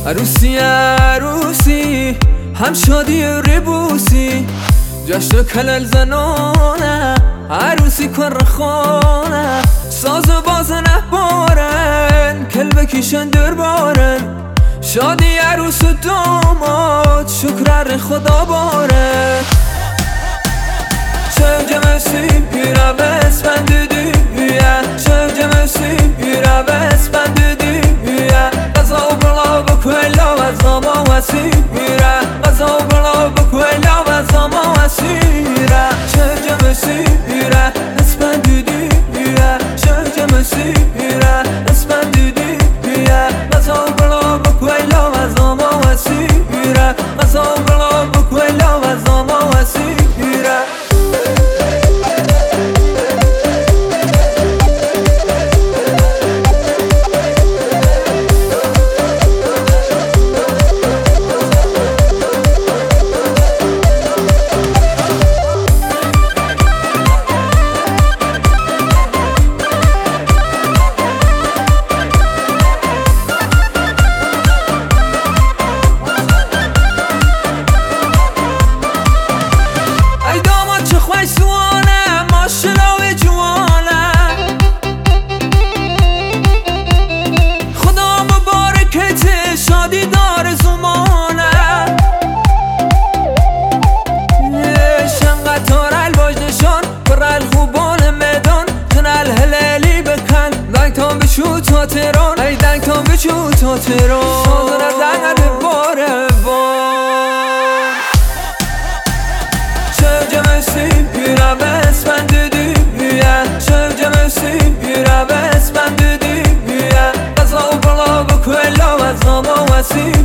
عروسی عروسی هم شادی و ربوسی جشن کلل زنانه عروسی کر خانه ساز و بازن بارن کل بکیشن در بارن شادی عروس و داماد شکر خدا بارن شوجه مسیم پیرا بس بند دیویه شوجه مسیم پیرا بس بند دیویه قضا و بلا بکویلا و زاما و سیره قضا و بلا بکویلا و زاما و سیره شوجه مسیم پیرا بس بند دیویه شوجه مسیم پیرا بس بند دیویه قضا و بلا بکویلا و زاما و سیره قضا و بلا بکویلا و زاما و سیره شادی دار زمانه شنقطار الواج نشان پر الخوبان میدان تن الهلالی بکن دنگ تان بشو تا تهران ای دنگ تان بشو تا تهران سازن از دنگ باره بان شوجه مسیم پیرا بس بند دیویه شوجه مسیم پیرا بس بند دیویه قضا و بلا بکویلا و زاما و سیره